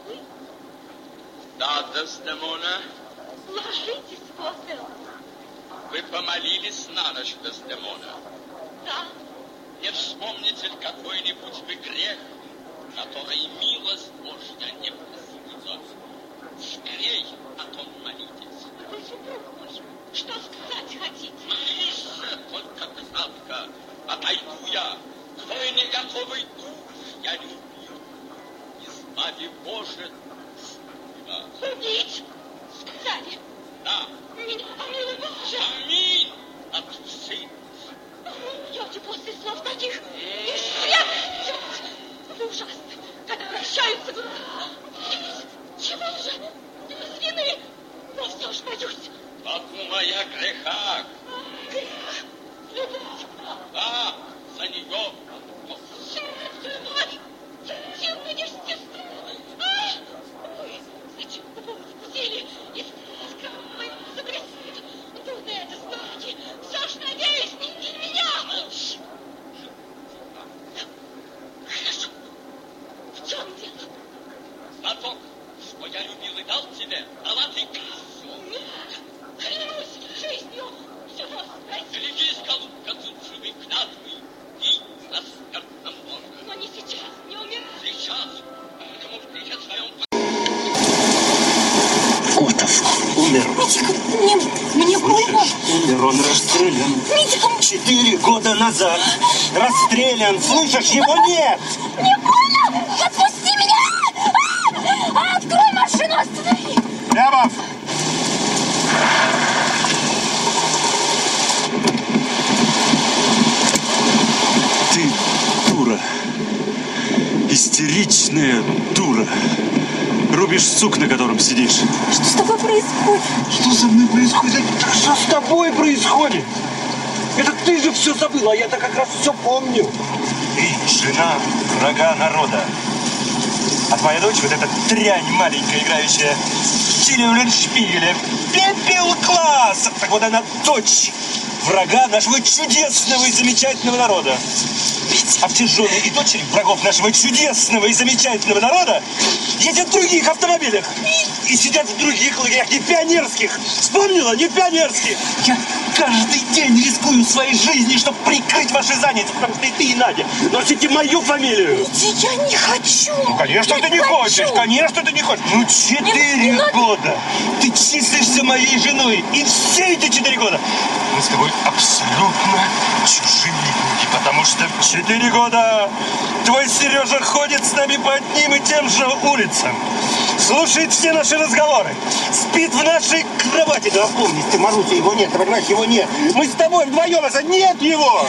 вы? Да, Дездемона. Ложитесь, Отелло. Вы помолились на ночь, Дездемона? Да. Не вспомните ли какой-нибудь вы грех, который милость Божья не простила? Скорей о том молитесь. Вы супруг мой. Что сказать хотите? Молись же, только кратко. Отойду я. Твой неготовый дух я не убью. Избави, Боже, да. Убить? Сказали. Да. Меня помилуй, Боже. Аминь. Отцы. Убьете после слов таких. И свет идет. Вы ужасны. Когда прощаются. Чего же? Без вины. Но все ж боюсь. Подумай о грехах. Грех. Любовь. Да, за нее. Любовь. Интимное естество. Вы зачем вы взяли и скрываете загрязит? Трудно это знаете. Все ж надеюсь, не меня. Хорошо. В чем дело? Знаток, что я любил и дал тебе, дала ты кассу. Нет. Клянусь жизнью. Все распросить. Берегись, голубка, лживой клятвы и на смертном ложе. Но не сейчас, не умирать. Сейчас, кому в грехе своем... Котов умер. Митика, мне больно. Умер, он расстрелян. Митика, 4 года назад. Расстрелян. Слышишь, его нет. мне больно. Отпусти меня. Открой машину, останови. Лябов! Ты дура. Истеричная дура. Рубишь сук, на котором сидишь. Что с тобой происходит? Что со мной происходит? Да что с тобой происходит? Это ты же все забыла, а я-то как раз все помню. Ты жена врага народа. А твоя дочь, вот эта дрянь маленькая, играющая в Тилевленшпигеле, пепел класса. Так вот она дочь врага нашего чудесного и замечательного народа. А все жены и дочери врагов нашего чудесного и замечательного народа ездят в других автомобилях и сидят в других лагерях, не пионерских. Вспомнила? Не пионерских. Я каждый день рискую своей жизнью, чтобы прикрыть ваши занятия, потому что и ты, и Надя носите мою фамилию. Я не хочу. Ну, конечно, ты не хочешь, конечно, ты не хочешь. Ну, 4 года ты числишься моей женой, и все эти 4 года мы с тобой абсолютно чужие люди, потому что 4 года твой Сережа ходит с нами по одним и тем же улицам, слушает все наши разговоры, спит в нашей кровати. Да опомнись ты, Маруся, его нет, ты понимаешь, его нет. Мы с тобой вдвоем, нет его!